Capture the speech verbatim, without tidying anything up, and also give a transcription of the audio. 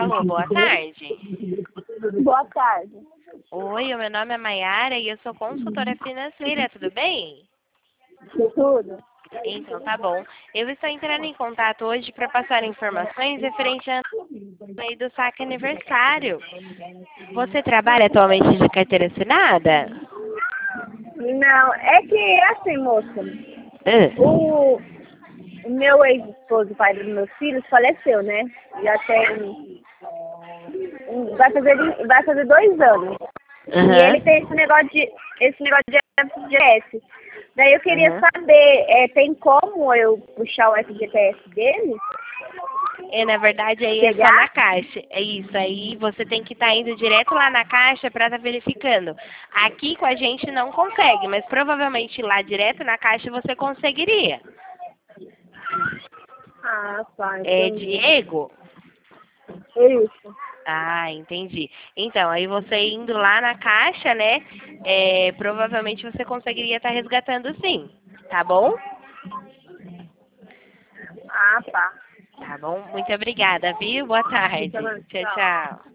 Alô, boa tarde. Boa tarde. Oi, o meu nome é Maiara e eu sou consultora financeira, tudo bem? Tudo? Então, tá bom. Eu estou entrando em contato hoje para passar informações referente ao meio do saque aniversário. Você trabalha atualmente de carteira assinada? Não, é que assim, moça, Ah, o, o meu ex-esposo, o pai dos meus filhos, faleceu, né? Já tem. um- Vai fazer, vai fazer dois anos. E ele Aham, tem esse negócio de. Esse negócio de F G T S. Daí eu queria aham. saber, é, tem como eu puxar o F G T S dele? É, na verdade, aí é só na Pegar? caixa. É isso, aí você tem que estar indo direto lá na caixa para estar verificando. Aqui com a gente não consegue, mas provavelmente lá direto na caixa você conseguiria. Ah, tá, É entendi. Diego? Isso. Ah, entendi. Então, aí você indo lá na caixa, né? É, provavelmente você conseguiria estar resgatando sim. Tá bom? Ah, tá. Tá bom? Muito obrigada, viu? Boa tarde. Então, Tchau, tchau. tchau.